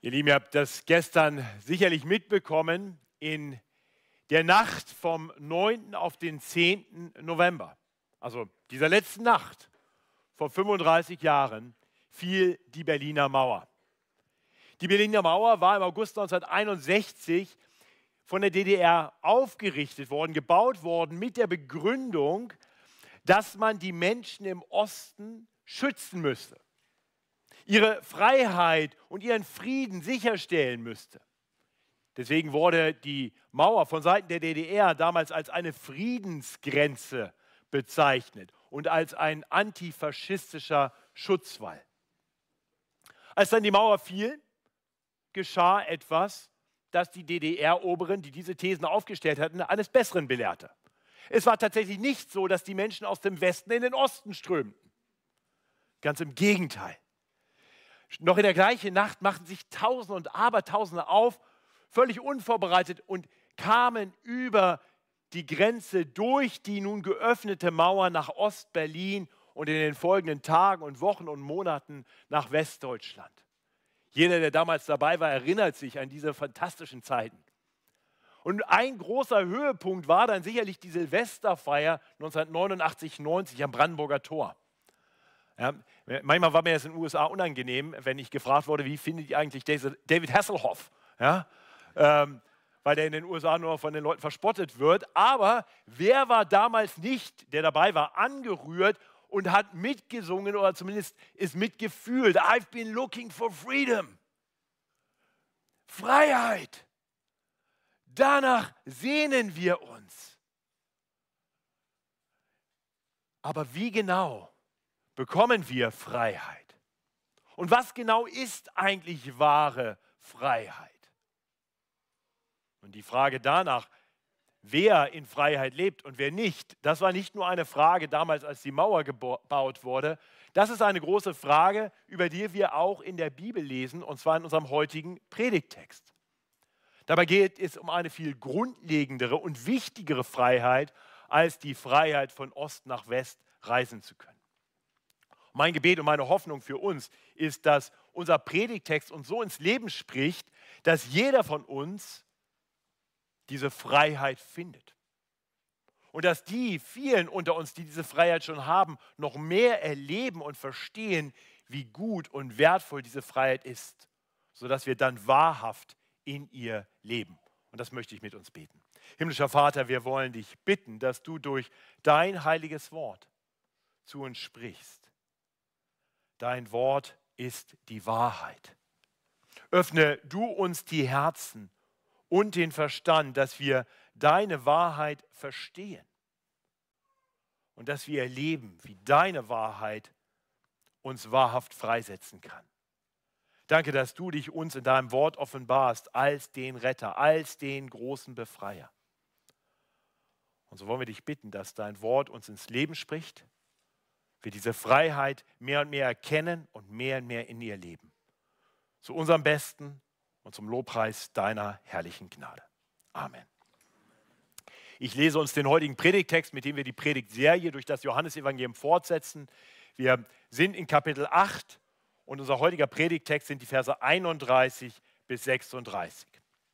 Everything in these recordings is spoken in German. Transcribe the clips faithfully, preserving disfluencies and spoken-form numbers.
Ihr Lieben, ihr habt das gestern sicherlich mitbekommen, in der Nacht vom neunten auf den zehnten November, also dieser letzten Nacht vor fünfunddreißig Jahren, fiel die Berliner Mauer. Die Berliner Mauer war im August neunzehnhunderteinundsechzig von der D D R aufgerichtet worden, gebaut worden mit der Begründung, dass man die Menschen im Osten schützen müsste, ihre Freiheit und ihren Frieden sicherstellen müsste. Deswegen wurde die Mauer von Seiten der D D R damals als eine Friedensgrenze bezeichnet und als ein antifaschistischer Schutzwall. Als dann die Mauer fiel, geschah etwas, das die D D R-Oberen, die diese Thesen aufgestellt hatten, eines Besseren belehrte. Es war tatsächlich nicht so, dass die Menschen aus dem Westen in den Osten strömten. Ganz im Gegenteil. Noch in der gleichen Nacht machten sich Tausende und Abertausende auf, völlig unvorbereitet, und kamen über die Grenze durch die nun geöffnete Mauer nach Ostberlin und in den folgenden Tagen und Wochen und Monaten nach Westdeutschland. Jeder, der damals dabei war, erinnert sich an diese fantastischen Zeiten. Und ein großer Höhepunkt war dann sicherlich die Silvesterfeier neunzehnhundertneunundachtzig neunzig am Brandenburger Tor. Ja, manchmal war mir das in den U S A unangenehm, wenn ich gefragt wurde, wie findet ihr eigentlich David Hasselhoff? Ja, ähm, weil der in den U S A nur von den Leuten verspottet wird. Aber wer war damals nicht, der dabei war, angerührt und hat mitgesungen oder zumindest ist mitgefühlt? I've been looking for freedom. Freiheit. Danach sehnen wir uns. Aber wie genau bekommen wir Freiheit? Und was genau ist eigentlich wahre Freiheit? Und die Frage danach, wer in Freiheit lebt und wer nicht, das war nicht nur eine Frage damals, als die Mauer gebaut wurde. Das ist eine große Frage, über die wir auch in der Bibel lesen, und zwar in unserem heutigen Predigttext. Dabei geht es um eine viel grundlegendere und wichtigere Freiheit, als die Freiheit von Ost nach West reisen zu können. Mein Gebet und meine Hoffnung für uns ist, dass unser Predigttext uns so ins Leben spricht, dass jeder von uns diese Freiheit findet. Und dass die vielen unter uns, die diese Freiheit schon haben, noch mehr erleben und verstehen, wie gut und wertvoll diese Freiheit ist, sodass wir dann wahrhaft in ihr leben. Und das möchte ich mit uns beten. Himmlischer Vater, wir wollen dich bitten, dass du durch dein heiliges Wort zu uns sprichst. Dein Wort ist die Wahrheit. Öffne du uns die Herzen und den Verstand, dass wir deine Wahrheit verstehen und dass wir erleben, wie deine Wahrheit uns wahrhaft freisetzen kann. Danke, dass du dich uns in deinem Wort offenbarst als den Retter, als den großen Befreier. Und so wollen wir dich bitten, dass dein Wort uns ins Leben spricht, wir diese Freiheit mehr und mehr erkennen und mehr und mehr in ihr leben. Zu unserem Besten und zum Lobpreis deiner herrlichen Gnade. Amen. Ich lese uns den heutigen Predigttext, mit dem wir die Predigtserie durch das Johannesevangelium fortsetzen. Wir sind in Kapitel acht und unser heutiger Predigttext sind die Verse einunddreißig bis sechsunddreißig.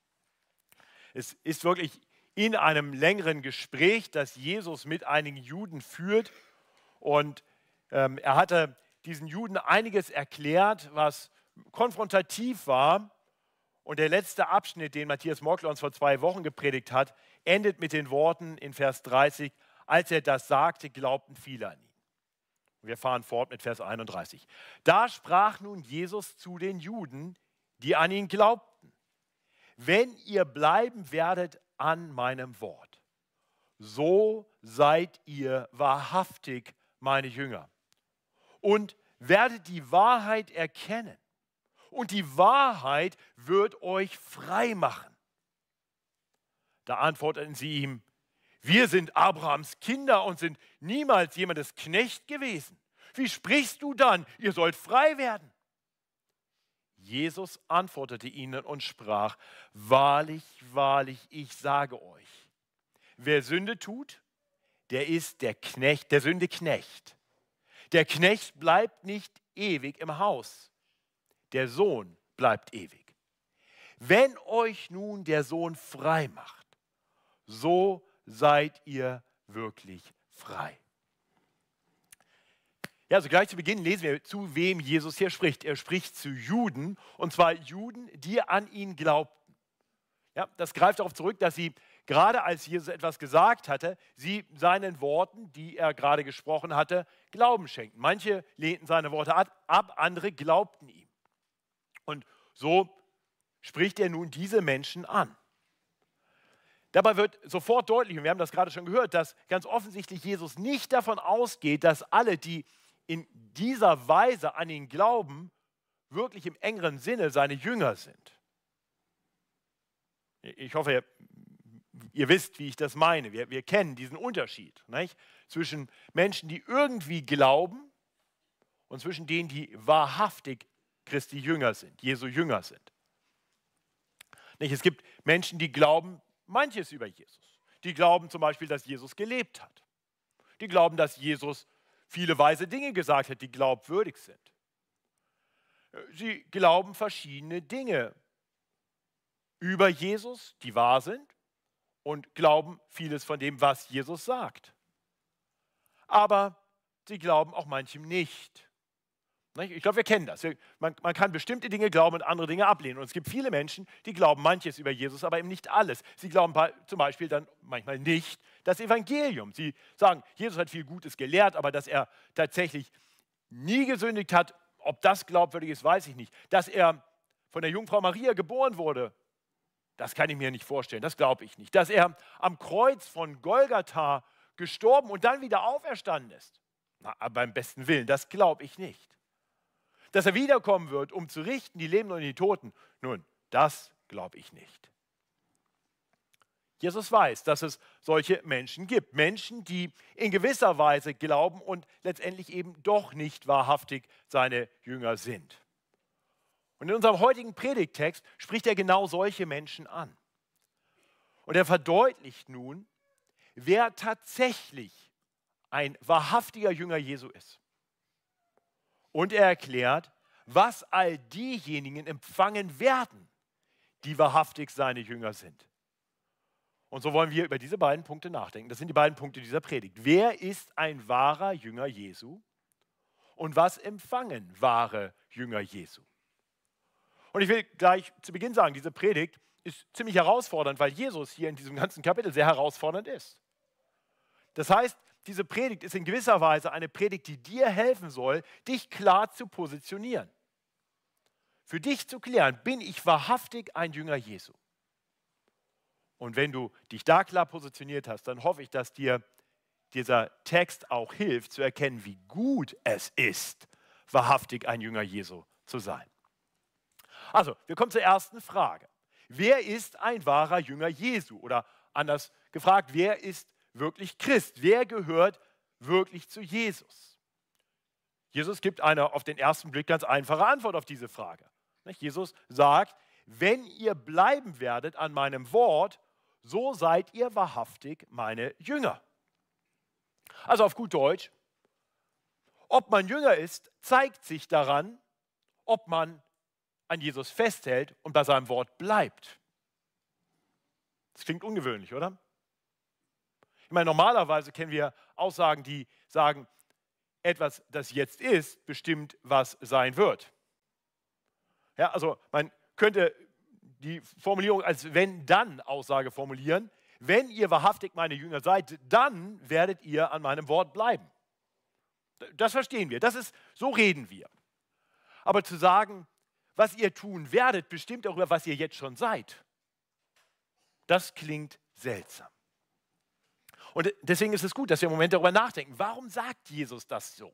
Es ist wirklich in einem längeren Gespräch, das Jesus mit einigen Juden führt, und ähm, er hatte diesen Juden einiges erklärt, was konfrontativ war. Und der letzte Abschnitt, den Matthias Morkler uns vor zwei Wochen gepredigt hat, endet mit den Worten in Vers dreißig, als er das sagte, glaubten viele an ihn. Wir fahren fort mit Vers einunddreißig. Da sprach nun Jesus zu den Juden, die an ihn glaubten: Wenn ihr bleiben werdet an meinem Wort, so seid ihr wahrhaftig meine Jünger und werdet die Wahrheit erkennen. Und die Wahrheit wird euch frei machen. Da antworteten sie ihm: Wir sind Abrahams Kinder und sind niemals jemandes Knecht gewesen. Wie sprichst du dann, ihr sollt frei werden? Jesus antwortete ihnen und sprach: Wahrlich, wahrlich, ich sage euch, wer Sünde tut, der ist der Knecht, der Sünde Knecht. Der Knecht bleibt nicht ewig im Haus. Der Sohn bleibt ewig. wenn euch nun der Sohn frei macht, so seid ihr wirklich frei. Ja, also gleich zu Beginn lesen wir, zu wem Jesus hier spricht. Er spricht zu Juden, und zwar Juden, die an ihn glaubten. Ja, das greift darauf zurück, dass sie gerade als Jesus etwas gesagt hatte, sie seinen Worten, die er gerade gesprochen hatte, Glauben schenkten. Manche lehnten seine Worte ab, andere glaubten ihm. Und so spricht er nun diese Menschen an. Dabei wird sofort deutlich, und wir haben das gerade schon gehört, dass ganz offensichtlich Jesus nicht davon ausgeht, dass alle, die in dieser Weise an ihn glauben, wirklich im engeren Sinne seine Jünger sind. Ich hoffe, ihr, ihr wisst, wie ich das meine. Wir, wir kennen diesen Unterschied, nicht? Zwischen Menschen, die irgendwie glauben, und zwischen denen, die wahrhaftig Christi Jünger sind, Jesu Jünger sind. Nicht? Es gibt Menschen, die glauben manches über Jesus. Die glauben zum Beispiel, dass Jesus gelebt hat. Die glauben, dass Jesus viele weise Dinge gesagt hat, die glaubwürdig sind. Sie glauben verschiedene Dinge über Jesus, die wahr sind, und glauben vieles von dem, was Jesus sagt. Aber sie glauben auch manchem nicht. Ich glaube, wir kennen das. Man, man kann bestimmte Dinge glauben und andere Dinge ablehnen. Und es gibt viele Menschen, die glauben manches über Jesus, aber eben nicht alles. Sie glauben zum Beispiel dann manchmal nicht das Evangelium. Sie sagen, Jesus hat viel Gutes gelehrt, aber dass er tatsächlich nie gesündigt hat, ob das glaubwürdig ist, weiß ich nicht. Dass er von der Jungfrau Maria geboren wurde, das kann ich mir nicht vorstellen, das glaube ich nicht. Dass er am Kreuz von Golgatha gestorben und dann wieder auferstanden ist, na, beim besten Willen, das glaube ich nicht. Dass er wiederkommen wird, um zu richten, die Lebenden und die Toten, nun, das glaube ich nicht. Jesus weiß, dass es solche Menschen gibt. Menschen, die in gewisser Weise glauben und letztendlich eben doch nicht wahrhaftig seine Jünger sind. Und in unserem heutigen Predigttext spricht er genau solche Menschen an. Und er verdeutlicht nun, wer tatsächlich ein wahrhaftiger Jünger Jesu ist. Und er erklärt, was all diejenigen empfangen werden, die wahrhaftig seine Jünger sind. Und so wollen wir über diese beiden Punkte nachdenken. Das sind die beiden Punkte dieser Predigt. Wer ist ein wahrer Jünger Jesu? Und was empfangen wahre Jünger Jesu? Und ich will gleich zu Beginn sagen, diese Predigt ist ziemlich herausfordernd, weil Jesus hier in diesem ganzen Kapitel sehr herausfordernd ist. Das heißt, diese Predigt ist in gewisser Weise eine Predigt, die dir helfen soll, dich klar zu positionieren. Für dich zu klären, bin ich wahrhaftig ein Jünger Jesu? Und wenn du dich da klar positioniert hast, dann hoffe ich, dass dir dieser Text auch hilft, zu erkennen, wie gut es ist, wahrhaftig ein Jünger Jesu zu sein. Also, wir kommen zur ersten Frage. Wer ist ein wahrer Jünger Jesu? Oder anders gefragt, wer ist wirklich Christ? Wer gehört wirklich zu Jesus? Jesus gibt eine auf den ersten Blick ganz einfache Antwort auf diese Frage. Jesus sagt, wenn ihr bleiben werdet an meinem Wort, so seid ihr wahrhaftig meine Jünger. Also auf gut Deutsch, ob man Jünger ist, zeigt sich daran, ob man an Jesus festhält und bei seinem Wort bleibt. Das klingt ungewöhnlich, oder? Ich meine, normalerweise kennen wir Aussagen, die sagen, etwas, das jetzt ist, bestimmt, was sein wird. Ja, also man könnte die Formulierung als Wenn-Dann-Aussage formulieren. Wenn ihr wahrhaftig meine Jünger seid, dann werdet ihr an meinem Wort bleiben. Das verstehen wir, das ist, so reden wir. Aber zu sagen, was ihr tun werdet, bestimmt darüber, was ihr jetzt schon seid, das klingt seltsam. Und deswegen ist es gut, dass wir im Moment darüber nachdenken. Warum sagt Jesus das so?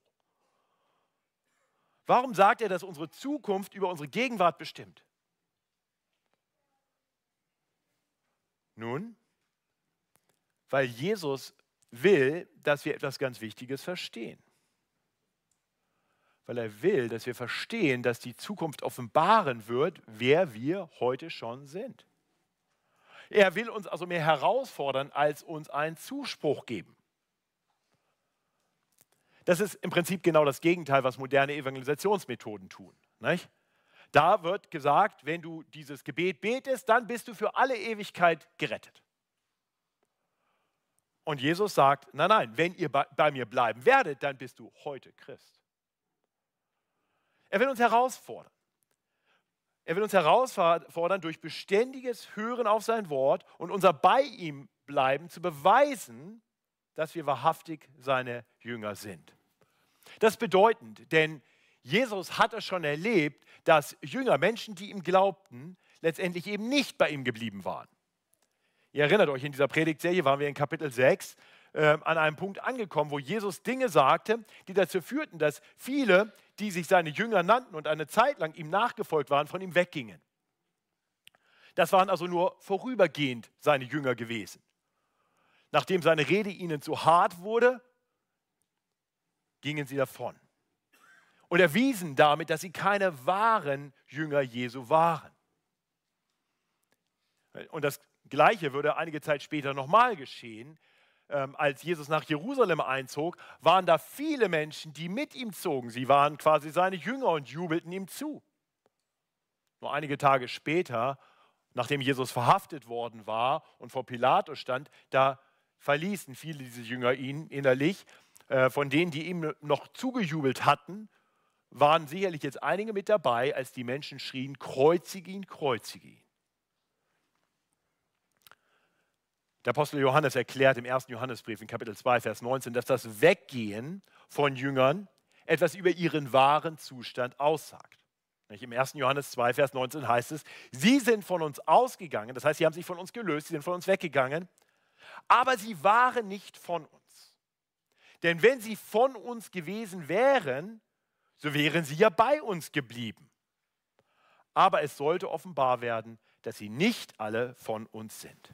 Warum sagt er, dass unsere Zukunft über unsere Gegenwart bestimmt? Nun, weil Jesus will, dass wir etwas ganz Wichtiges verstehen. Weil er will, dass wir verstehen, dass die Zukunft offenbaren wird, wer wir heute schon sind. Er will uns also mehr herausfordern, als uns einen Zuspruch geben. Das ist im Prinzip genau das Gegenteil, was moderne Evangelisationsmethoden tun. Nicht? Da wird gesagt, wenn du dieses Gebet betest, dann bist du für alle Ewigkeit gerettet. Und Jesus sagt, nein, nein, wenn ihr bei, bei mir bleiben werdet, dann bist du heute Christ. Er will uns herausfordern. Er will uns herausfordern, durch beständiges Hören auf sein Wort und unser bei ihm bleiben zu beweisen, dass wir wahrhaftig seine Jünger sind. Das ist bedeutend, denn Jesus hatte schon erlebt, dass Jünger, Menschen, die ihm glaubten, letztendlich eben nicht bei ihm geblieben waren. Ihr erinnert euch, in dieser Predigtserie waren wir in Kapitel sechs äh, an einem Punkt angekommen, wo Jesus Dinge sagte, die dazu führten, dass viele, die sich seine Jünger nannten und eine Zeit lang ihm nachgefolgt waren, von ihm weggingen. Das waren also nur vorübergehend seine Jünger gewesen. Nachdem seine Rede ihnen zu hart wurde, gingen sie davon und erwiesen damit, dass sie keine wahren Jünger Jesu waren. Und das Gleiche würde einige Zeit später nochmal geschehen. Ähm, als Jesus nach Jerusalem einzog, waren da viele Menschen, die mit ihm zogen. Sie waren quasi seine Jünger und jubelten ihm zu. Nur einige Tage später, nachdem Jesus verhaftet worden war und vor Pilatus stand, da verließen viele dieser Jünger ihn innerlich. Äh, von denen, die ihm noch zugejubelt hatten, waren sicherlich jetzt einige mit dabei, als die Menschen schrien, kreuzige ihn, kreuzige ihn. Der Apostel Johannes erklärt im ersten Johannesbrief in Kapitel zwei, Vers neunzehn, dass das Weggehen von Jüngern etwas über ihren wahren Zustand aussagt. Im ersten Johannes zwei, Vers neunzehn heißt es, sie sind von uns ausgegangen, das heißt, sie haben sich von uns gelöst, sie sind von uns weggegangen, aber sie waren nicht von uns. Denn wenn sie von uns gewesen wären, so wären sie ja bei uns geblieben. Aber es sollte offenbar werden, dass sie nicht alle von uns sind.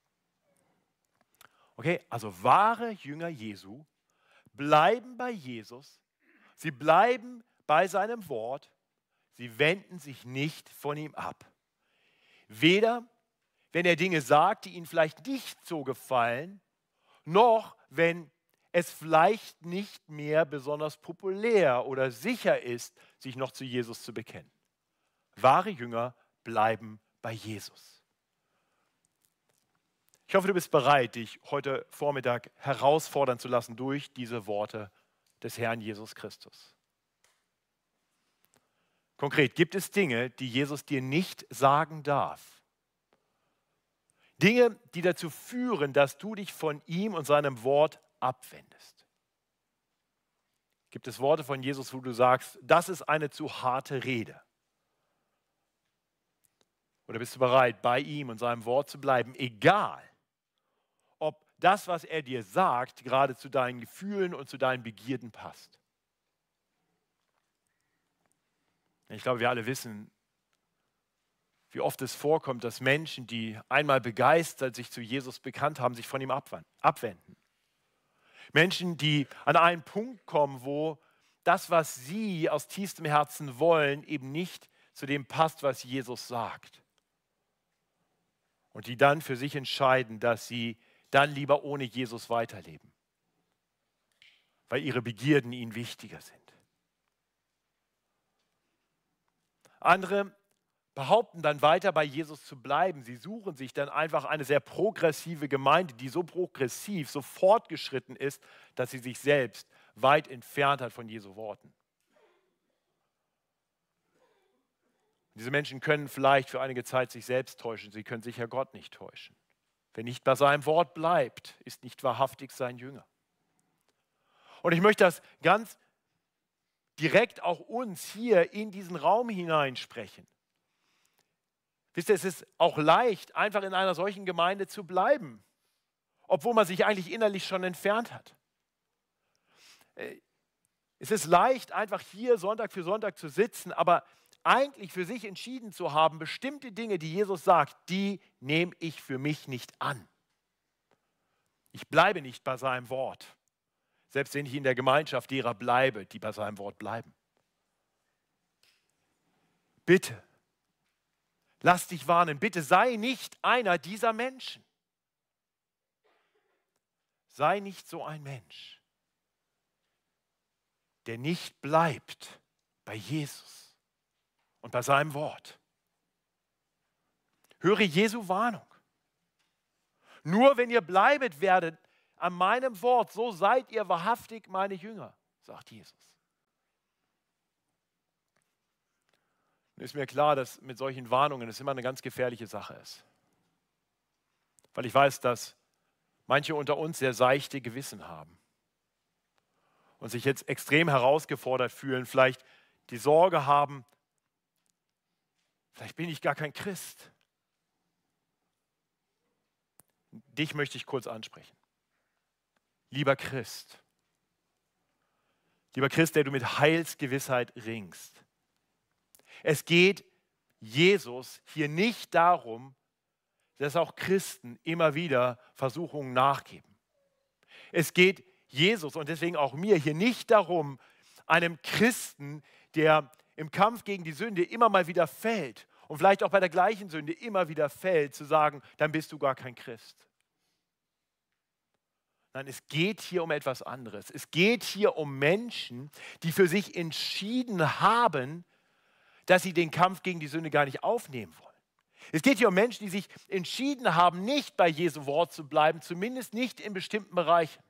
Okay, also wahre Jünger Jesu bleiben bei Jesus, sie bleiben bei seinem Wort, sie wenden sich nicht von ihm ab. Weder, wenn er Dinge sagt, die ihnen vielleicht nicht so gefallen, noch wenn es vielleicht nicht mehr besonders populär oder sicher ist, sich noch zu Jesus zu bekennen. Wahre Jünger bleiben bei Jesus. Ich hoffe, du bist bereit, dich heute Vormittag herausfordern zu lassen durch diese Worte des Herrn Jesus Christus. Konkret, gibt es Dinge, die Jesus dir nicht sagen darf? Dinge, die dazu führen, dass du dich von ihm und seinem Wort abwendest? Gibt es Worte von Jesus, wo du sagst, das ist eine zu harte Rede? Oder bist du bereit, bei ihm und seinem Wort zu bleiben, egal, ob das, was er dir sagt, gerade zu deinen Gefühlen und zu deinen Begierden passt? Ich glaube, wir alle wissen, wie oft es vorkommt, dass Menschen, die einmal begeistert sich zu Jesus bekannt haben, sich von ihm abwenden. Menschen, die an einen Punkt kommen, wo das, was sie aus tiefstem Herzen wollen, eben nicht zu dem passt, was Jesus sagt. Und die dann für sich entscheiden, dass sie dann lieber ohne Jesus weiterleben, weil ihre Begierden ihnen wichtiger sind. Andere behaupten dann weiter bei Jesus zu bleiben. Sie suchen sich dann einfach eine sehr progressive Gemeinde, die so progressiv, so fortgeschritten ist, dass sie sich selbst weit entfernt hat von Jesu Worten. Diese Menschen können vielleicht für einige Zeit sich selbst täuschen, sie können sicher Gott nicht täuschen. Wer nicht bei seinem Wort bleibt, ist nicht wahrhaftig sein Jünger. Und ich möchte das ganz direkt auch uns hier in diesen Raum hineinsprechen. Wisst ihr, es ist auch leicht, einfach in einer solchen Gemeinde zu bleiben, obwohl man sich eigentlich innerlich schon entfernt hat. Es ist leicht, einfach hier Sonntag für Sonntag zu sitzen, aber eigentlich für sich entschieden zu haben, bestimmte Dinge, die Jesus sagt, die nehme ich für mich nicht an. Ich bleibe nicht bei seinem Wort, selbst wenn ich in der Gemeinschaft derer bleibe, die bei seinem Wort bleiben. Bitte, lass dich warnen, bitte sei nicht einer dieser Menschen. Sei nicht so ein Mensch, der nicht bleibt bei Jesus. und bei seinem Wort. Höre Jesu Warnung. Nur wenn ihr bleibet werdet an meinem Wort, so seid ihr wahrhaftig meine Jünger, sagt Jesus. Nun ist mir klar, dass mit solchen Warnungen es immer eine ganz gefährliche Sache ist. Weil ich weiß, dass manche unter uns sehr seichte Gewissen haben und sich jetzt extrem herausgefordert fühlen, vielleicht die Sorge haben, vielleicht bin ich gar kein Christ. Dich möchte ich kurz ansprechen. Lieber Christ, lieber Christ, der du mit Heilsgewissheit ringst. Es geht Jesus hier nicht darum, dass auch Christen immer wieder Versuchungen nachgeben. Es geht Jesus und deswegen auch mir hier nicht darum, einem Christen, der im Kampf gegen die Sünde immer mal wieder fällt und vielleicht auch bei der gleichen Sünde immer wieder fällt, zu sagen, dann bist du gar kein Christ. Nein, es geht hier um etwas anderes. Es geht hier um Menschen, die für sich entschieden haben, dass sie den Kampf gegen die Sünde gar nicht aufnehmen wollen. Es geht hier um Menschen, die sich entschieden haben, nicht bei Jesu Wort zu bleiben, zumindest nicht in bestimmten Bereichen.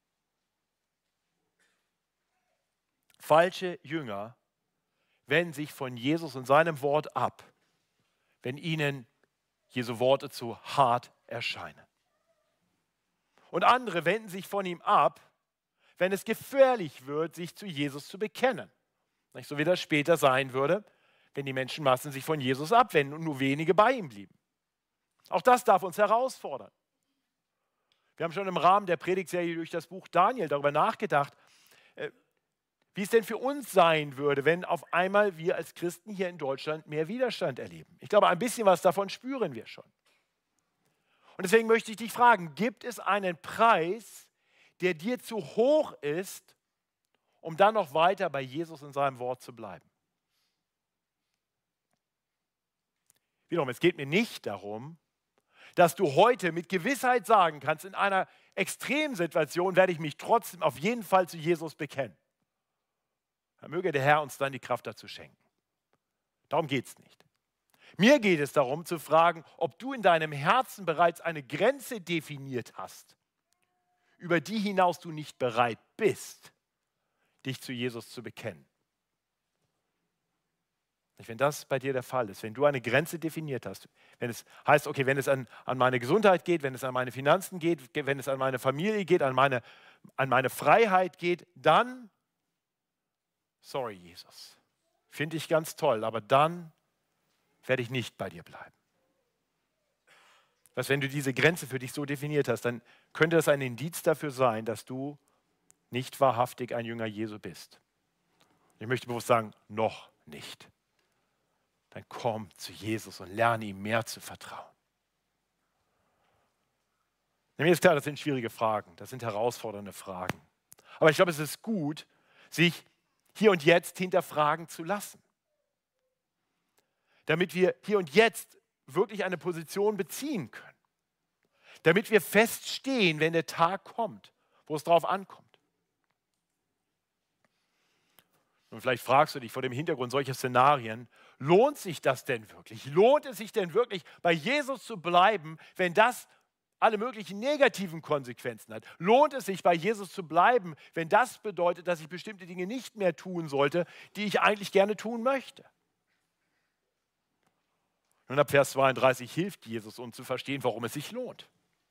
Falsche Jünger wenden sich von Jesus und seinem Wort ab, wenn ihnen Jesu Worte zu hart erscheinen. Und andere wenden sich von ihm ab, wenn es gefährlich wird, sich zu Jesus zu bekennen. Nicht so wie das später sein würde, wenn die Menschenmassen sich von Jesus abwenden und nur wenige bei ihm blieben. Auch das darf uns herausfordern. Wir haben schon im Rahmen der Predigtserie durch das Buch Daniel darüber nachgedacht, wie es denn für uns sein würde, wenn auf einmal wir als Christen hier in Deutschland mehr Widerstand erleben. Ich glaube, ein bisschen was davon spüren wir schon. Und deswegen möchte ich dich fragen, gibt es einen Preis, der dir zu hoch ist, um dann noch weiter bei Jesus und seinem Wort zu bleiben? Wiederum, es geht mir nicht darum, dass du heute mit Gewissheit sagen kannst, in einer Extremsituation werde ich mich trotzdem auf jeden Fall zu Jesus bekennen. Dann möge der Herr uns dann die Kraft dazu schenken. Darum geht es nicht. Mir geht es darum zu fragen, ob du in deinem Herzen bereits eine Grenze definiert hast, über die hinaus du nicht bereit bist, dich zu Jesus zu bekennen. Wenn das bei dir der Fall ist, wenn du eine Grenze definiert hast, wenn es heißt, okay, wenn es an, an meine Gesundheit geht, wenn es an meine Finanzen geht, wenn es an meine Familie geht, an meine, an meine Freiheit geht, dann, sorry Jesus, finde ich ganz toll, aber dann werde ich nicht bei dir bleiben. Was, wenn du diese Grenze für dich so definiert hast, dann könnte das ein Indiz dafür sein, dass du nicht wahrhaftig ein Jünger Jesu bist. Ich möchte bewusst sagen, noch nicht. Dann komm zu Jesus und lerne ihm mehr zu vertrauen. Mir ist klar, das sind schwierige Fragen, das sind herausfordernde Fragen. Aber ich glaube, es ist gut, sich hier und jetzt hinterfragen zu lassen. Damit wir hier und jetzt wirklich eine Position beziehen können. Damit wir feststehen, wenn der Tag kommt, wo es drauf ankommt. Und vielleicht fragst du dich vor dem Hintergrund solcher Szenarien, lohnt sich das denn wirklich? Lohnt es sich denn wirklich, bei Jesus zu bleiben, wenn das alle möglichen negativen Konsequenzen hat? Lohnt es sich, bei Jesus zu bleiben, wenn das bedeutet, dass ich bestimmte Dinge nicht mehr tun sollte, die ich eigentlich gerne tun möchte? Und ab Vers zweiunddreißig hilft Jesus uns zu verstehen, warum es sich lohnt.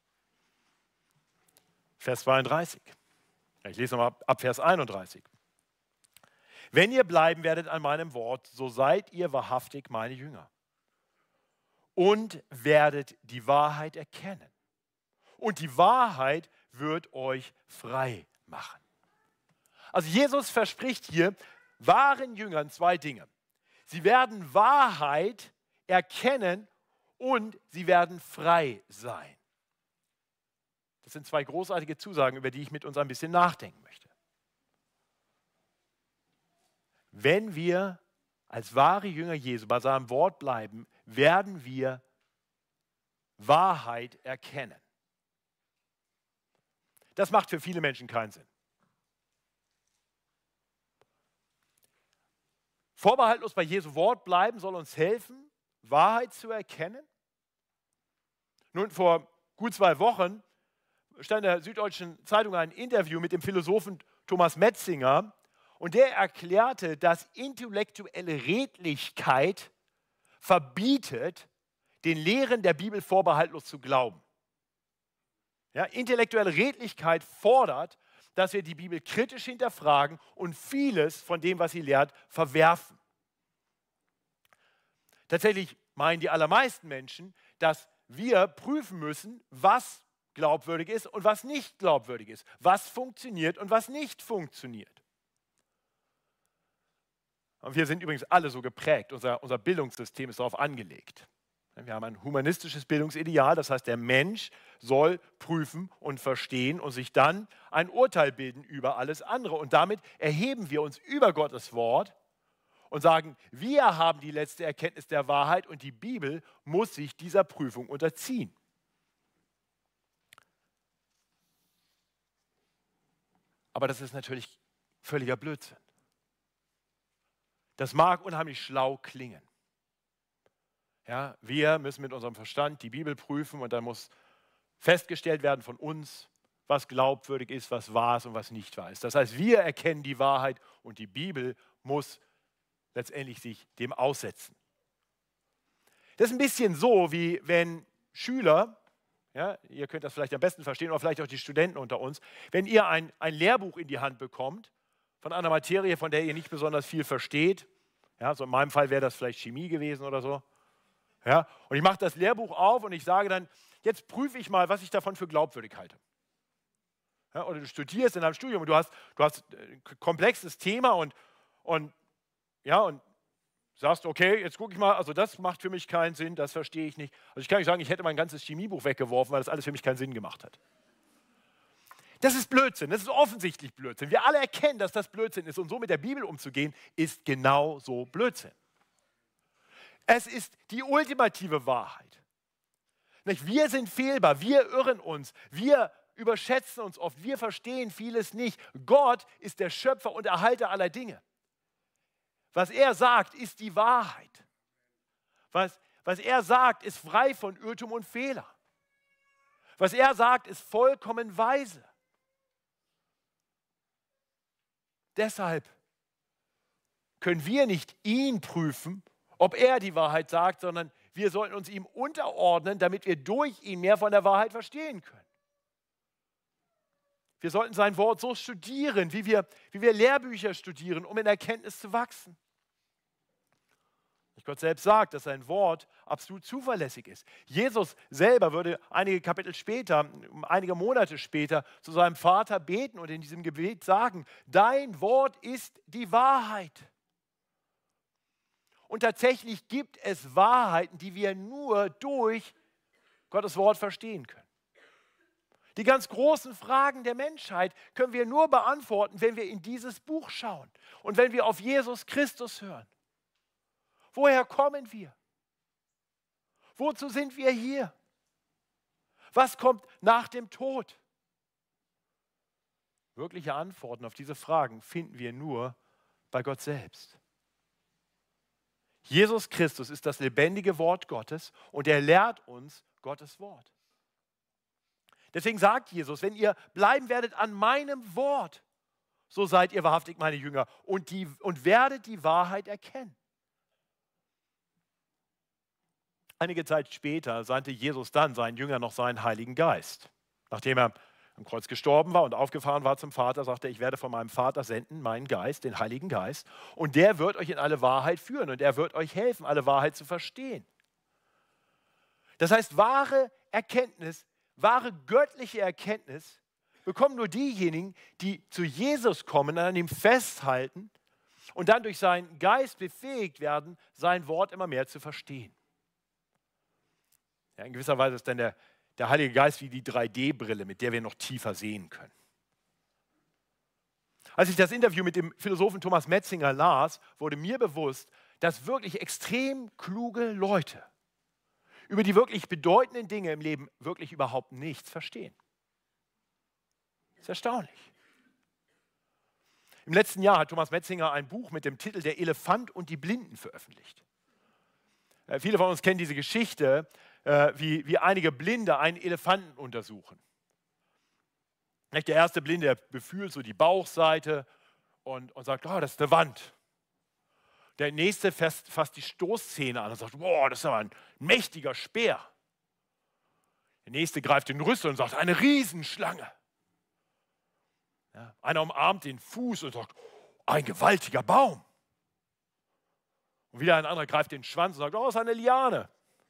Vers zweiunddreißig. Ich lese nochmal ab Vers einunddreißig. Wenn ihr bleiben werdet an meinem Wort, so seid ihr wahrhaftig meine Jünger und werdet die Wahrheit erkennen. Und die Wahrheit wird euch frei machen. Also Jesus verspricht hier wahren Jüngern zwei Dinge. Sie werden Wahrheit erkennen und sie werden frei sein. Das sind zwei großartige Zusagen, über die ich mit uns ein bisschen nachdenken möchte. Wenn wir als wahre Jünger Jesu bei seinem Wort bleiben, werden wir Wahrheit erkennen. Das macht für viele Menschen keinen Sinn. Vorbehaltlos bei Jesu Wort bleiben soll uns helfen, Wahrheit zu erkennen. Nun, vor gut zwei Wochen stand in der Süddeutschen Zeitung ein Interview mit dem Philosophen Thomas Metzinger und der erklärte, dass intellektuelle Redlichkeit verbietet, den Lehren der Bibel vorbehaltlos zu glauben. Ja, intellektuelle Redlichkeit fordert, dass wir die Bibel kritisch hinterfragen und vieles von dem, was sie lehrt, verwerfen. Tatsächlich meinen die allermeisten Menschen, dass wir prüfen müssen, was glaubwürdig ist und was nicht glaubwürdig ist, was funktioniert und was nicht funktioniert. Und wir sind übrigens alle so geprägt, unser, unser Bildungssystem ist darauf angelegt. Wir haben ein humanistisches Bildungsideal, das heißt, der Mensch soll prüfen und verstehen und sich dann ein Urteil bilden über alles andere. Und damit erheben wir uns über Gottes Wort und sagen, wir haben die letzte Erkenntnis der Wahrheit und die Bibel muss sich dieser Prüfung unterziehen. Aber das ist natürlich völliger Blödsinn. Das mag unheimlich schlau klingen. Ja, wir müssen mit unserem Verstand die Bibel prüfen und dann muss festgestellt werden von uns, was glaubwürdig ist, was wahr ist und was nicht wahr ist. Das heißt, wir erkennen die Wahrheit und die Bibel muss letztendlich sich dem aussetzen. Das ist ein bisschen so, wie wenn Schüler, ja, ihr könnt das vielleicht am besten verstehen, oder vielleicht auch die Studenten unter uns, wenn ihr ein, ein Lehrbuch in die Hand bekommt von einer Materie, von der ihr nicht besonders viel versteht, ja, so in meinem Fall wäre das vielleicht Chemie gewesen oder so, ja, und ich mache das Lehrbuch auf und ich sage dann, jetzt prüfe ich mal, was ich davon für glaubwürdig halte. Ja, oder du studierst in deinem Studium und du hast, du hast ein komplexes Thema und, und, ja, und sagst, okay, jetzt gucke ich mal, also das macht für mich keinen Sinn, das verstehe ich nicht. Also ich kann nicht sagen, ich hätte mein ganzes Chemiebuch weggeworfen, weil das alles für mich keinen Sinn gemacht hat. Das ist Blödsinn, das ist offensichtlich Blödsinn. Wir alle erkennen, dass das Blödsinn ist und so mit der Bibel umzugehen, ist genau so Blödsinn. Es ist die ultimative Wahrheit. Nicht? Wir sind fehlbar, wir irren uns, wir überschätzen uns oft, wir verstehen vieles nicht. Gott ist der Schöpfer und Erhalter aller Dinge. Was er sagt, ist die Wahrheit. Was, was er sagt, ist frei von Irrtum und Fehler. Was er sagt, ist vollkommen weise. Deshalb können wir nicht ihn prüfen, ob er die Wahrheit sagt, sondern wir sollten uns ihm unterordnen, damit wir durch ihn mehr von der Wahrheit verstehen können. Wir sollten sein Wort so studieren, wie wir, wie wir Lehrbücher studieren, um in Erkenntnis zu wachsen. Gott selbst sagt, dass sein Wort absolut zuverlässig ist. Jesus selber würde einige Kapitel später, einige Monate später zu seinem Vater beten und in diesem Gebet sagen, dein Wort ist die Wahrheit. Und tatsächlich gibt es Wahrheiten, die wir nur durch Gottes Wort verstehen können. Die ganz großen Fragen der Menschheit können wir nur beantworten, wenn wir in dieses Buch schauen und wenn wir auf Jesus Christus hören. Woher kommen wir? Wozu sind wir hier? Was kommt nach dem Tod? Wirkliche Antworten auf diese Fragen finden wir nur bei Gott selbst. Jesus Christus ist das lebendige Wort Gottes und er lehrt uns Gottes Wort. Deswegen sagt Jesus, wenn ihr bleiben werdet an meinem Wort, so seid ihr wahrhaftig meine Jünger und, die, und werdet die Wahrheit erkennen. Einige Zeit später sandte Jesus dann seinen Jüngern noch seinen Heiligen Geist. Nachdem er am Kreuz gestorben war und aufgefahren war zum Vater, sagte er, ich werde von meinem Vater senden, meinen Geist, den Heiligen Geist, und der wird euch in alle Wahrheit führen und er wird euch helfen, alle Wahrheit zu verstehen. Das heißt, wahre Erkenntnis, wahre göttliche Erkenntnis bekommen nur diejenigen, die zu Jesus kommen, an ihm festhalten und dann durch seinen Geist befähigt werden, sein Wort immer mehr zu verstehen. Ja, in gewisser Weise ist dann der, der Heilige Geist wie die drei D Brille, mit der wir noch tiefer sehen können. Als ich das Interview mit dem Philosophen Thomas Metzinger las, wurde mir bewusst, dass wirklich extrem kluge Leute über die wirklich bedeutenden Dinge im Leben wirklich überhaupt nichts verstehen. Das ist erstaunlich. Im letzten Jahr hat Thomas Metzinger ein Buch mit dem Titel Der Elefant und die Blinden veröffentlicht. Äh, viele von uns kennen diese Geschichte, äh, wie, wie einige Blinde einen Elefanten untersuchen. Der erste Blinde, der befühlt so die Bauchseite und, und sagt, oh, das ist eine Wand. Der nächste fasst, fasst die Stoßzähne an und sagt, boah, das ist aber ein mächtiger Speer. Der nächste greift den Rüssel und sagt, eine Riesenschlange. Ja, einer umarmt den Fuß und sagt, ein gewaltiger Baum. Und wieder ein anderer greift den Schwanz und sagt, oh, das ist eine Liane.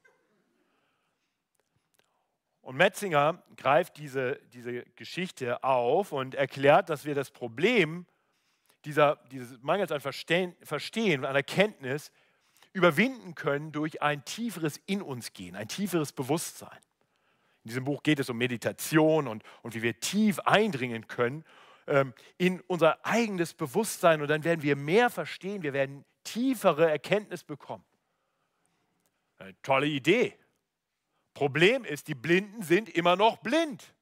Und Metzinger greift diese, diese Geschichte auf und erklärt, dass wir das Problem dieser, dieses Mangels an Verstehen, Verstehen, an Erkenntnis überwinden können durch ein tieferes in uns gehen, ein tieferes Bewusstsein. In diesem Buch geht es um Meditation und, und wie wir tief eindringen können ähm, in unser eigenes Bewusstsein und dann werden wir mehr verstehen, wir werden tiefere Erkenntnis bekommen. Eine tolle Idee. Problem ist, die Blinden sind immer noch blind.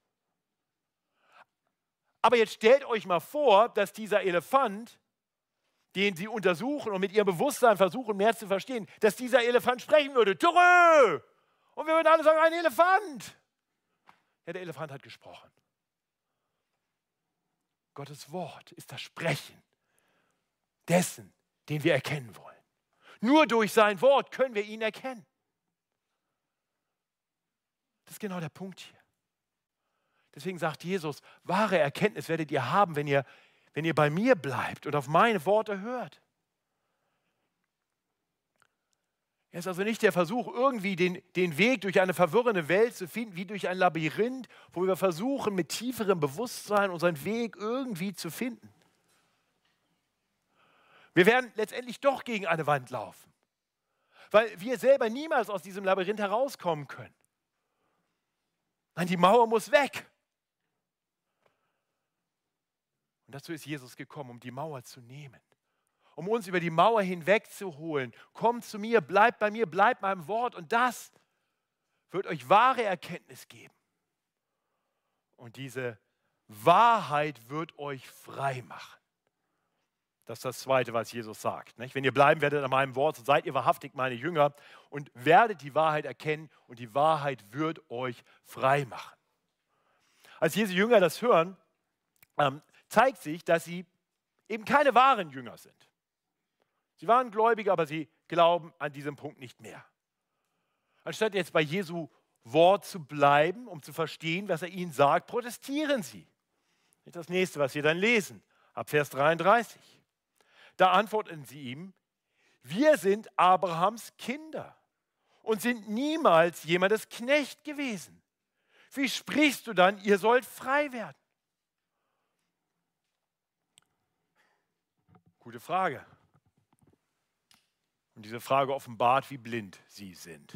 Aber jetzt stellt euch mal vor, dass dieser Elefant, den sie untersuchen und mit ihrem Bewusstsein versuchen, mehr zu verstehen, dass dieser Elefant sprechen würde. Törö! Und wir würden alle sagen, ein Elefant. Ja, der Elefant hat gesprochen. Gottes Wort ist das Sprechen dessen, den wir erkennen wollen. Nur durch sein Wort können wir ihn erkennen. Das ist genau der Punkt hier. Deswegen sagt Jesus, wahre Erkenntnis werdet ihr haben, wenn ihr, wenn ihr bei mir bleibt und auf meine Worte hört. Es ist also nicht der Versuch, irgendwie den, den Weg durch eine verwirrende Welt zu finden, wie durch ein Labyrinth, wo wir versuchen, mit tieferem Bewusstsein unseren Weg irgendwie zu finden. Wir werden letztendlich doch gegen eine Wand laufen, weil wir selber niemals aus diesem Labyrinth herauskommen können. Nein, die Mauer muss weg. Und dazu ist Jesus gekommen, um die Mauer zu nehmen, um uns über die Mauer hinwegzuholen. Kommt zu mir, bleibt bei mir, bleibt meinem Wort und das wird euch wahre Erkenntnis geben. Und diese Wahrheit wird euch frei machen. Das ist das Zweite, was Jesus sagt. Wenn ihr bleiben werdet an meinem Wort, so seid ihr wahrhaftig meine Jünger und werdet die Wahrheit erkennen und die Wahrheit wird euch frei machen. Als Jesu Jünger das hören, ähm, zeigt sich, dass sie eben keine wahren Jünger sind. Sie waren Gläubige, aber sie glauben an diesem Punkt nicht mehr. Anstatt jetzt bei Jesu Wort zu bleiben, um zu verstehen, was er ihnen sagt, protestieren sie. Das ist das nächste, was wir dann lesen, ab Vers dreiunddreißig. Da antworten sie ihm, wir sind Abrahams Kinder und sind niemals jemandes Knecht gewesen. Wie sprichst du dann, ihr sollt frei werden? Gute Frage. Und diese Frage offenbart, wie blind sie sind.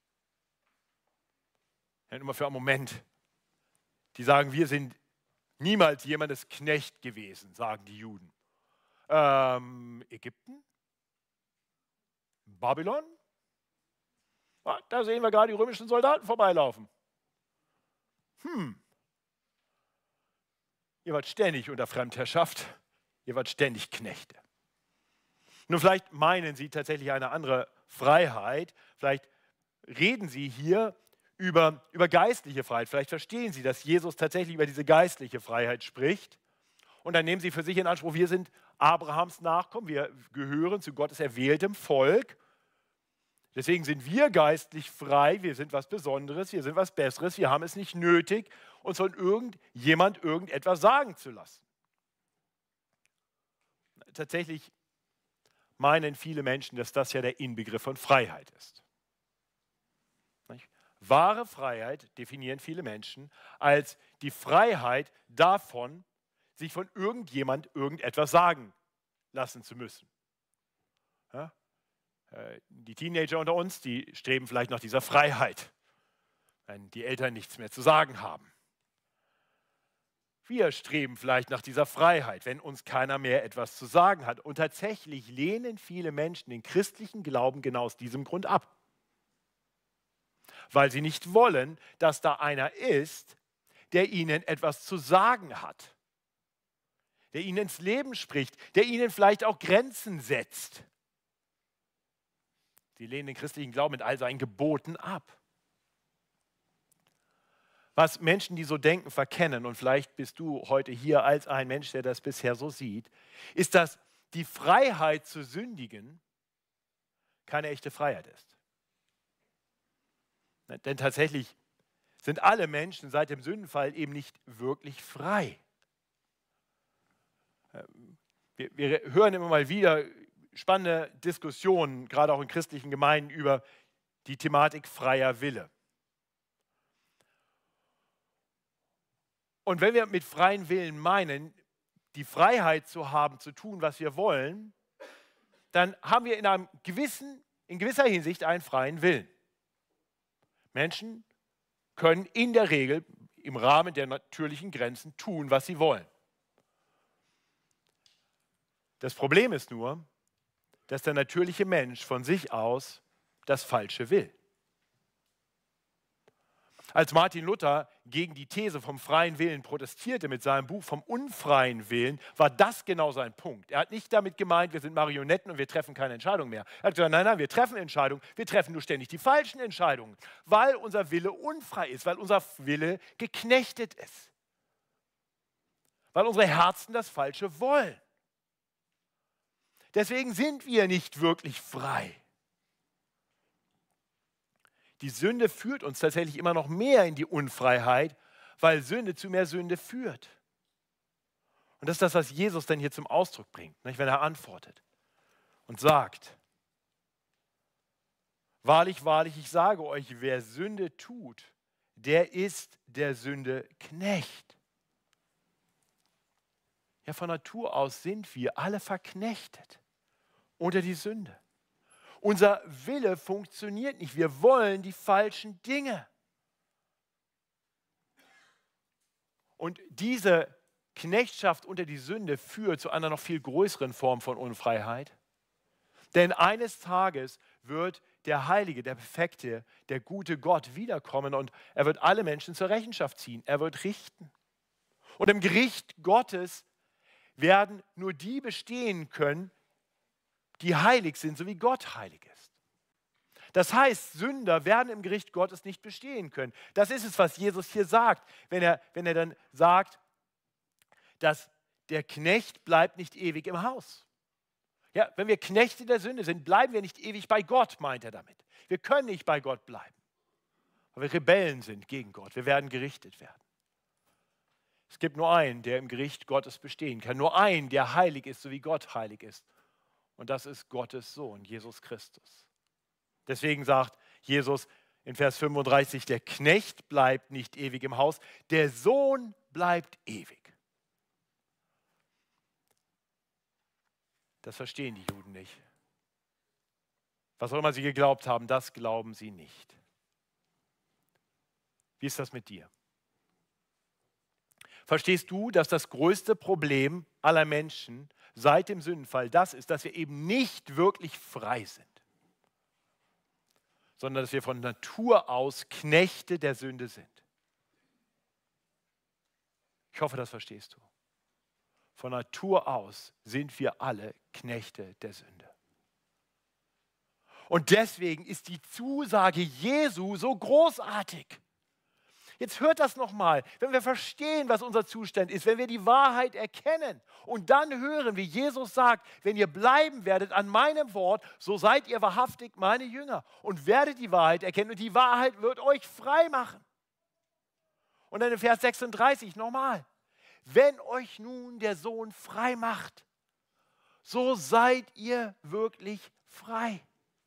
Ja, nur mal für einen Moment. Die sagen, wir sind niemals jemandes Knecht gewesen, sagen die Juden. Ähm, Ägypten? Babylon? Ah, da sehen wir gerade die römischen Soldaten vorbeilaufen. Hm. Ihr wart ständig unter Fremdherrschaft. Ihr wart ständig Knechte. Nun, vielleicht meinen Sie tatsächlich eine andere Freiheit. Vielleicht reden Sie hier über, über geistliche Freiheit. Vielleicht verstehen Sie, dass Jesus tatsächlich über diese geistliche Freiheit spricht. Und dann nehmen Sie für sich in Anspruch, wir sind Abrahams Nachkommen, wir gehören zu Gottes erwähltem Volk. Deswegen sind wir geistlich frei, wir sind was Besonderes, wir sind was Besseres, wir haben es nicht nötig, uns von irgendjemand irgendetwas sagen zu lassen. Tatsächlich meinen viele Menschen, dass das ja der Inbegriff von Freiheit ist. Nicht? Wahre Freiheit definieren viele Menschen als die Freiheit davon, sich von irgendjemand irgendetwas sagen lassen zu müssen. Ja? Die Teenager unter uns, die streben vielleicht nach dieser Freiheit, wenn die Eltern nichts mehr zu sagen haben. Wir streben vielleicht nach dieser Freiheit, wenn uns keiner mehr etwas zu sagen hat. Und tatsächlich lehnen viele Menschen den christlichen Glauben genau aus diesem Grund ab. Weil sie nicht wollen, dass da einer ist, der ihnen etwas zu sagen hat. der ihnen ins Leben spricht, der ihnen vielleicht auch Grenzen setzt. Sie lehnen den christlichen Glauben mit all seinen Geboten ab. Was Menschen, die so denken, verkennen, und vielleicht bist du heute hier als ein Mensch, der das bisher so sieht, ist, dass die Freiheit zu sündigen keine echte Freiheit ist. Denn tatsächlich sind alle Menschen seit dem Sündenfall eben nicht wirklich frei. Wir, wir hören immer mal wieder spannende Diskussionen, gerade auch in christlichen Gemeinden, über die Thematik freier Wille. Und wenn wir mit freien Willen meinen, die Freiheit zu haben, zu tun, was wir wollen, dann haben wir in, einem gewissen, in gewisser Hinsicht einen freien Willen. Menschen können in der Regel im Rahmen der natürlichen Grenzen tun, was sie wollen. Das Problem ist nur, dass der natürliche Mensch von sich aus das Falsche will. Als Martin Luther gegen die These vom freien Willen protestierte mit seinem Buch vom unfreien Willen, war das genau sein Punkt. Er hat nicht damit gemeint, wir sind Marionetten und wir treffen keine Entscheidung mehr. Er hat gesagt, nein, nein, wir treffen Entscheidungen, wir treffen nur ständig die falschen Entscheidungen, weil unser Wille unfrei ist, weil unser Wille geknechtet ist, weil unsere Herzen das Falsche wollen. Deswegen sind wir nicht wirklich frei. Die Sünde führt uns tatsächlich immer noch mehr in die Unfreiheit, weil Sünde zu mehr Sünde führt. Und das ist das, was Jesus dann hier zum Ausdruck bringt, nicht, wenn er antwortet und sagt, wahrlich, wahrlich, ich sage euch, wer Sünde tut, der ist der Sünde Knecht. Ja, von Natur aus sind wir alle verknechtet unter die Sünde. Unser Wille funktioniert nicht. Wir wollen die falschen Dinge. Und diese Knechtschaft unter die Sünde führt zu einer noch viel größeren Form von Unfreiheit. Denn eines Tages wird der Heilige, der Perfekte, der gute Gott wiederkommen und er wird alle Menschen zur Rechenschaft ziehen. Er wird richten. Und im Gericht Gottes werden nur die bestehen können, die heilig sind, so wie Gott heilig ist. Das heißt, Sünder werden im Gericht Gottes nicht bestehen können. Das ist es, was Jesus hier sagt, wenn er, wenn er dann sagt, dass der Knecht bleibt nicht ewig im Haus. Ja, wenn wir Knechte der Sünde sind, bleiben wir nicht ewig bei Gott, meint er damit. Wir können nicht bei Gott bleiben, weil wir Rebellen sind gegen Gott. Wir werden gerichtet werden. Es gibt nur einen, der im Gericht Gottes bestehen kann. Nur einen, der heilig ist, so wie Gott heilig ist. Und das ist Gottes Sohn, Jesus Christus. Deswegen sagt Jesus in Vers fünfunddreißig, der Knecht bleibt nicht ewig im Haus, der Sohn bleibt ewig. Das verstehen die Juden nicht. Was auch immer sie geglaubt haben, das glauben sie nicht. Wie ist das mit dir? Verstehst du, dass das größte Problem aller Menschen seit dem Sündenfall das ist, dass wir eben nicht wirklich frei sind, sondern dass wir von Natur aus Knechte der Sünde sind? Ich hoffe, das verstehst du. Von Natur aus sind wir alle Knechte der Sünde. Und deswegen ist die Zusage Jesu so großartig. Jetzt hört das nochmal, wenn wir verstehen, was unser Zustand ist, wenn wir die Wahrheit erkennen und dann hören, wie Jesus sagt, wenn ihr bleiben werdet an meinem Wort, so seid ihr wahrhaftig meine Jünger und werdet die Wahrheit erkennen und die Wahrheit wird euch frei machen. Und dann in Vers sechsunddreißig nochmal, wenn euch nun der Sohn frei macht, so seid ihr wirklich frei.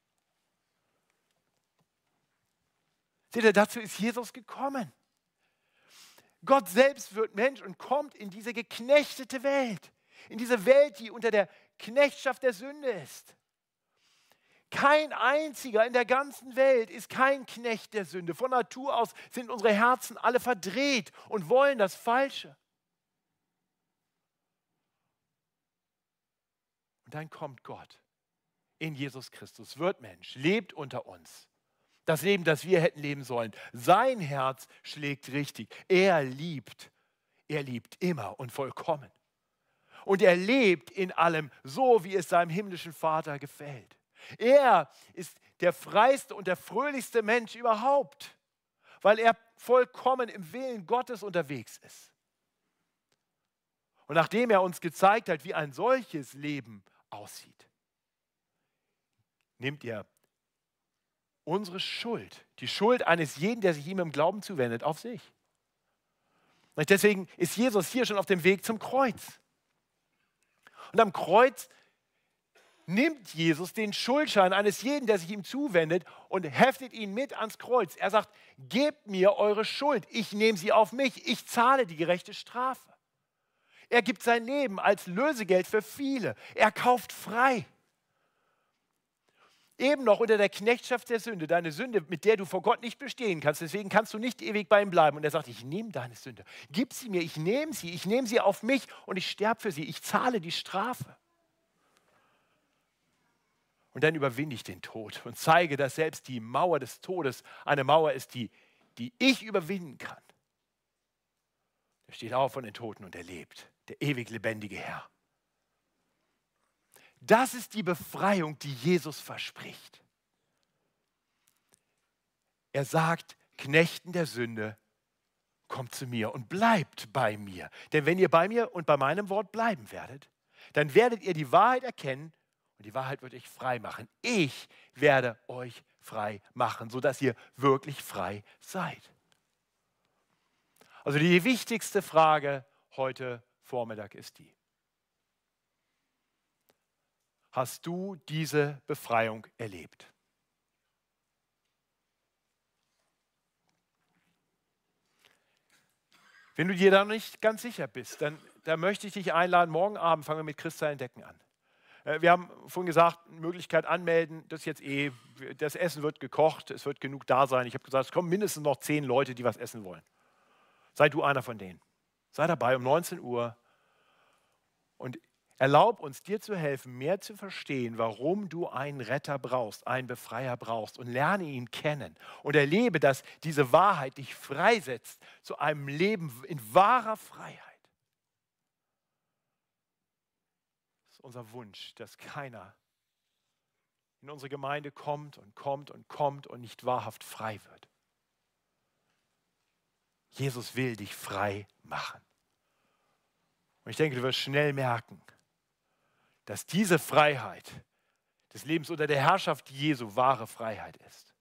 Seht ihr, dazu ist Jesus gekommen. Gott selbst wird Mensch und kommt in diese geknechtete Welt, in diese Welt, die unter der Knechtschaft der Sünde ist. Kein einziger in der ganzen Welt ist kein Knecht der Sünde. Von Natur aus sind unsere Herzen alle verdreht und wollen das Falsche. Und dann kommt Gott in Jesus Christus, wird Mensch, lebt unter uns. Das Leben, das wir hätten leben sollen. Sein Herz schlägt richtig. Er liebt. Er liebt immer und vollkommen. Und er lebt in allem, so wie es seinem himmlischen Vater gefällt. Er ist der freiste und der fröhlichste Mensch überhaupt, weil er vollkommen im Willen Gottes unterwegs ist. Und nachdem er uns gezeigt hat, wie ein solches Leben aussieht, nimmt er unsere Schuld, die Schuld eines jeden, der sich ihm im Glauben zuwendet, auf sich. Und deswegen ist Jesus hier schon auf dem Weg zum Kreuz. Und am Kreuz nimmt Jesus den Schuldschein eines jeden, der sich ihm zuwendet, und heftet ihn mit ans Kreuz. Er sagt, gebt mir eure Schuld, ich nehme sie auf mich, ich zahle die gerechte Strafe. Er gibt sein Leben als Lösegeld für viele. Er kauft frei. Eben noch unter der Knechtschaft der Sünde, deine Sünde, mit der du vor Gott nicht bestehen kannst, deswegen kannst du nicht ewig bei ihm bleiben. Und er sagt, ich nehme deine Sünde, gib sie mir, ich nehme sie, ich nehme sie auf mich und ich sterbe für sie, ich zahle die Strafe. Und dann überwinde ich den Tod und zeige, dass selbst die Mauer des Todes eine Mauer ist, die, die ich überwinden kann. Er steht auf von den Toten und er lebt, der ewig lebendige Herr. Das ist die Befreiung, die Jesus verspricht. Er sagt, Knechten der Sünde, kommt zu mir und bleibt bei mir. Denn wenn ihr bei mir und bei meinem Wort bleiben werdet, dann werdet ihr die Wahrheit erkennen und die Wahrheit wird euch frei machen. Ich werde euch frei machen, sodass ihr wirklich frei seid. Also die wichtigste Frage heute Vormittag ist die: Hast du diese Befreiung erlebt? Wenn du dir da nicht ganz sicher bist, dann, dann möchte ich dich einladen, morgen Abend fangen wir mit Christa entdecken an. Wir haben vorhin gesagt, Möglichkeit anmelden, das ist jetzt eh, das Essen wird gekocht, es wird genug da sein. Ich habe gesagt, es kommen mindestens noch zehn Leute, die was essen wollen. Sei du einer von denen. Sei dabei um neunzehn Uhr und erlaub uns, dir zu helfen, mehr zu verstehen, warum du einen Retter brauchst, einen Befreier brauchst, und lerne ihn kennen und erlebe, dass diese Wahrheit dich freisetzt zu einem Leben in wahrer Freiheit. Das ist unser Wunsch, dass keiner in unsere Gemeinde kommt und kommt und kommt und nicht wahrhaft frei wird. Jesus will dich frei machen. Und ich denke, du wirst schnell merken, dass diese Freiheit des Lebens unter der Herrschaft Jesu wahre Freiheit ist.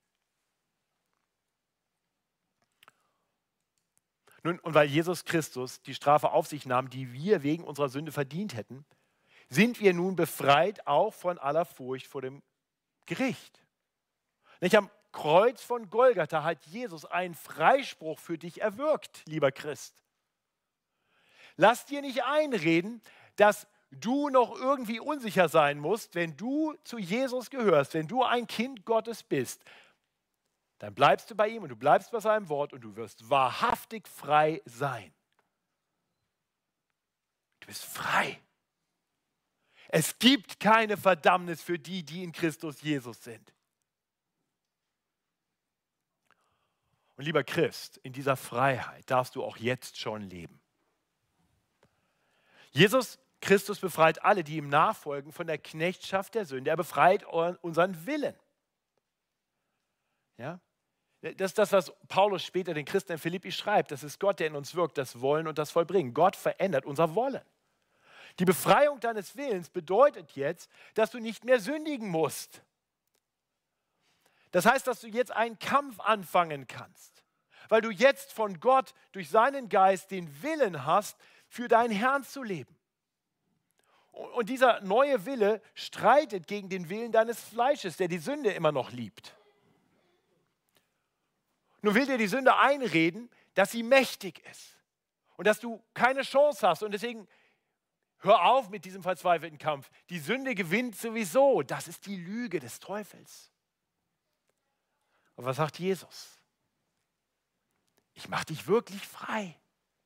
Nun, und weil Jesus Christus die Strafe auf sich nahm, die wir wegen unserer Sünde verdient hätten, sind wir nun befreit auch von aller Furcht vor dem Gericht. Nicht am Kreuz von Golgatha hat Jesus einen Freispruch für dich erwirkt, lieber Christ. Lass dir nicht einreden, dass du noch irgendwie unsicher sein musst, wenn du zu Jesus gehörst, wenn du ein Kind Gottes bist. Dann bleibst du bei ihm und du bleibst bei seinem Wort und du wirst wahrhaftig frei sein. Du bist frei. Es gibt keine Verdammnis für die, die in Christus Jesus sind. Und lieber Christ, in dieser Freiheit darfst du auch jetzt schon leben. Jesus Christus befreit alle, die ihm nachfolgen, von der Knechtschaft der Sünde. Er befreit unseren Willen. Ja? Das ist das, was Paulus später den Christen in Philippi schreibt. Das ist Gott, der in uns wirkt, das Wollen und das Vollbringen. Gott verändert unser Wollen. Die Befreiung deines Willens bedeutet jetzt, dass du nicht mehr sündigen musst. Das heißt, dass du jetzt einen Kampf anfangen kannst, weil du jetzt von Gott durch seinen Geist den Willen hast, für deinen Herrn zu leben. Und dieser neue Wille streitet gegen den Willen deines Fleisches, der die Sünde immer noch liebt. Nun will dir die Sünde einreden, dass sie mächtig ist und dass du keine Chance hast. Und deswegen hör auf mit diesem verzweifelten Kampf. Die Sünde gewinnt sowieso. Das ist die Lüge des Teufels. Aber was sagt Jesus? Ich mache dich wirklich frei.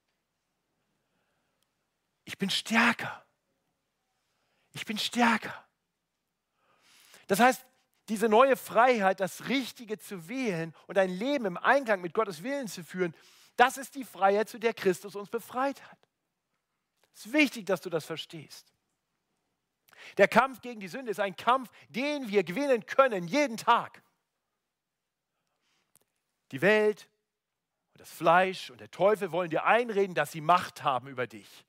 Ich bin stärker. Ich bin stärker. Das heißt, diese neue Freiheit, das Richtige zu wählen und ein Leben im Einklang mit Gottes Willen zu führen, das ist die Freiheit, zu der Christus uns befreit hat. Es ist wichtig, dass du das verstehst. Der Kampf gegen die Sünde ist ein Kampf, den wir gewinnen können, jeden Tag. Die Welt, das Fleisch und der Teufel wollen dir einreden, dass sie Macht haben über dich.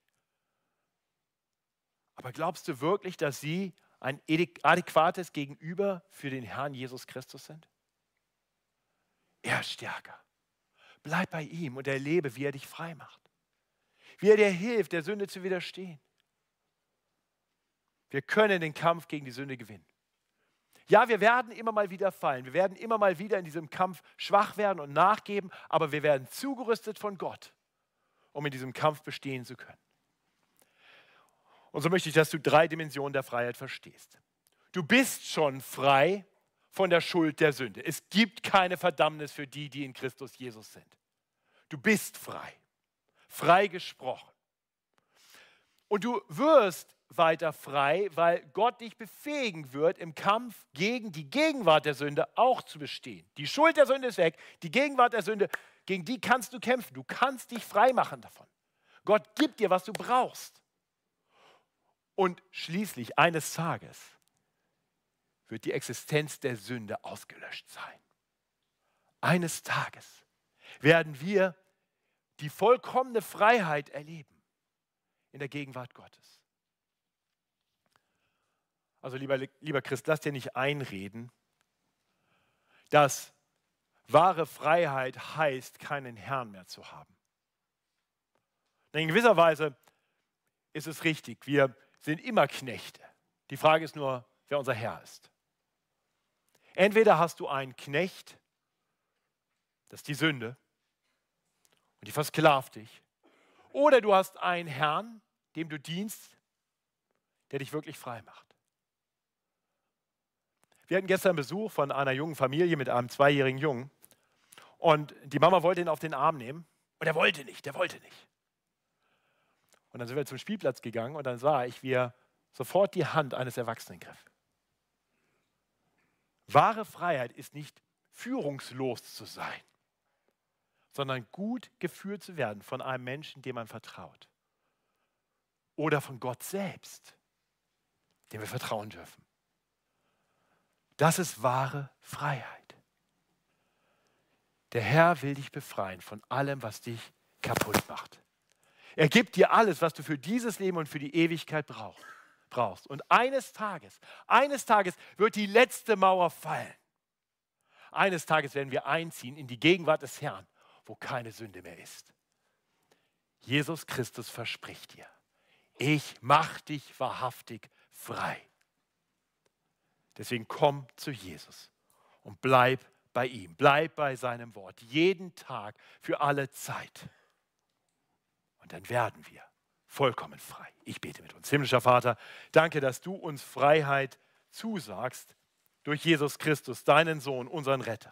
Aber glaubst du wirklich, dass sie ein adäquates Gegenüber für den Herrn Jesus Christus sind? Er ist stärker. Bleib bei ihm und erlebe, wie er dich frei macht. Wie er dir hilft, der Sünde zu widerstehen. Wir können den Kampf gegen die Sünde gewinnen. Ja, wir werden immer mal wieder fallen. Wir werden immer mal wieder in diesem Kampf schwach werden und nachgeben, aber wir werden zugerüstet von Gott, um in diesem Kampf bestehen zu können. Und so möchte ich, dass du drei Dimensionen der Freiheit verstehst. Du bist schon frei von der Schuld der Sünde. Es gibt keine Verdammnis für die, die in Christus Jesus sind. Du bist frei. Frei gesprochen. Und du wirst weiter frei, weil Gott dich befähigen wird, im Kampf gegen die Gegenwart der Sünde auch zu bestehen. Die Schuld der Sünde ist weg, die Gegenwart der Sünde, gegen die kannst du kämpfen. Du kannst dich frei machen davon. Gott gibt dir, was du brauchst. Und schließlich eines Tages wird die Existenz der Sünde ausgelöscht sein. Eines Tages werden wir die vollkommene Freiheit erleben in der Gegenwart Gottes. Also lieber, lieber Christ, lass dir nicht einreden, dass wahre Freiheit heißt, keinen Herrn mehr zu haben. Denn in gewisser Weise ist es richtig, wir sind immer Knechte. Die Frage ist nur, wer unser Herr ist. Entweder hast du einen Knecht, das ist die Sünde, und die versklavt dich, oder du hast einen Herrn, dem du dienst, der dich wirklich frei macht. Wir hatten gestern Besuch von einer jungen Familie mit einem zweijährigen Jungen und die Mama wollte ihn auf den Arm nehmen und er wollte nicht, der wollte nicht. Und dann sind wir zum Spielplatz gegangen und dann sah ich, wie er sofort die Hand eines Erwachsenen griff. Wahre Freiheit ist nicht führungslos zu sein, sondern gut geführt zu werden von einem Menschen, dem man vertraut. Oder von Gott selbst, dem wir vertrauen dürfen. Das ist wahre Freiheit. Der Herr will dich befreien von allem, was dich kaputt macht. Er gibt dir alles, was du für dieses Leben und für die Ewigkeit brauchst. Und eines Tages, eines Tages wird die letzte Mauer fallen. Eines Tages werden wir einziehen in die Gegenwart des Herrn, wo keine Sünde mehr ist. Jesus Christus verspricht dir, ich mache dich wahrhaftig frei. Deswegen komm zu Jesus und bleib bei ihm, bleib bei seinem Wort, jeden Tag für alle Zeit. Und dann werden wir vollkommen frei. Ich bete mit uns. Himmlischer Vater, danke, dass du uns Freiheit zusagst durch Jesus Christus, deinen Sohn, unseren Retter.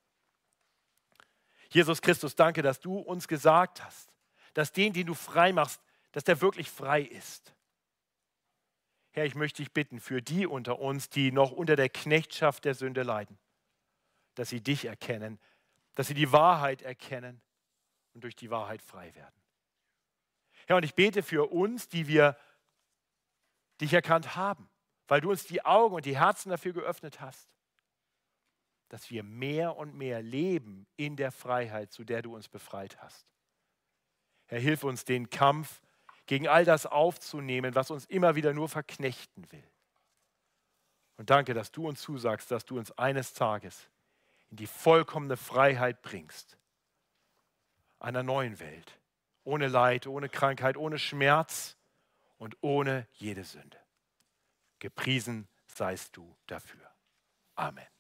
Jesus Christus, danke, dass du uns gesagt hast, dass den, den du frei machst, dass der wirklich frei ist. Herr, ich möchte dich bitten für die unter uns, die noch unter der Knechtschaft der Sünde leiden, dass sie dich erkennen, dass sie die Wahrheit erkennen und durch die Wahrheit frei werden. Herr, und ich bete für uns, die wir dich erkannt haben, weil du uns die Augen und die Herzen dafür geöffnet hast, dass wir mehr und mehr leben in der Freiheit, zu der du uns befreit hast. Herr, hilf uns, den Kampf gegen all das aufzunehmen, was uns immer wieder nur verknechten will. Und danke, dass du uns zusagst, dass du uns eines Tages in die vollkommene Freiheit bringst, einer neuen Welt, ohne Leid, ohne Krankheit, ohne Schmerz und ohne jede Sünde. Gepriesen seist du dafür. Amen.